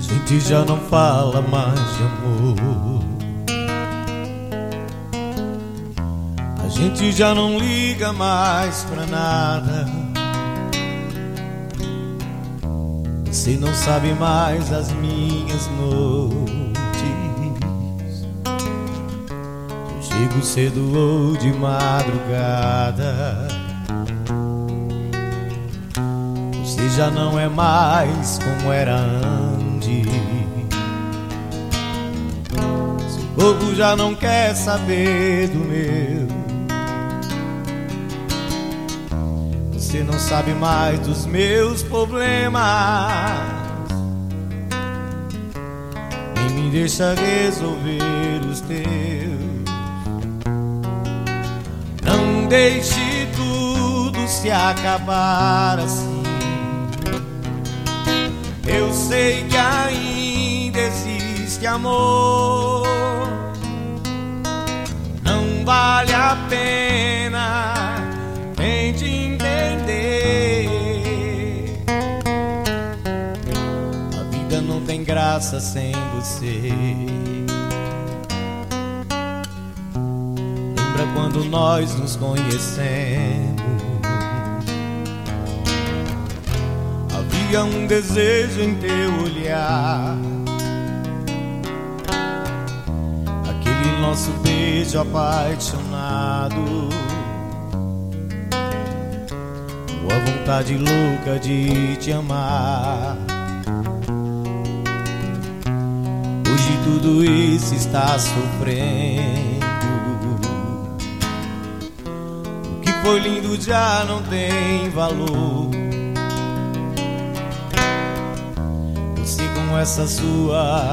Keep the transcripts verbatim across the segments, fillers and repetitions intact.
gente já não fala mais de amor. A gente já não liga mais pra nada. Você não sabe mais as minhas noites. Eu chego cedo ou de madrugada. Você já não é mais como era antes. Seu corpo já não quer saber do meu. Você não sabe mais dos meus problemas, nem me deixa resolver os teus. Não deixe tudo se acabar assim. Eu sei que ainda existe amor. Não vale a pena, tente entender. A vida não tem graça sem você. Lembra quando nós nos conhecemos? Havia um desejo em teu olhar, aquele nosso beijo apaixonado, a vontade louca de te amar. Hoje tudo isso está sofrendo. O que foi lindo já não tem valor. Você com essa sua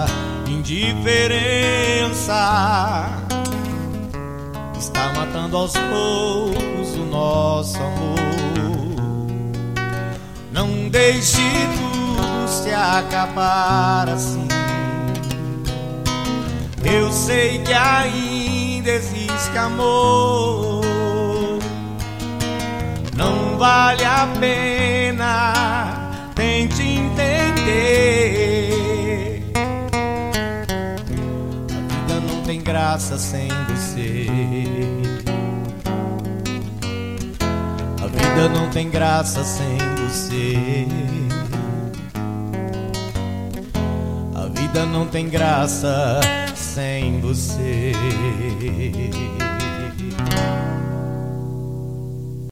indiferença está matando aos poucos o nosso amor. Não deixe tudo se acabar assim. Eu sei que ainda existe amor. Não vale a pena, tente entender. A vida não tem graça sem você. A vida não tem graça sem você. A vida não tem graça sem você.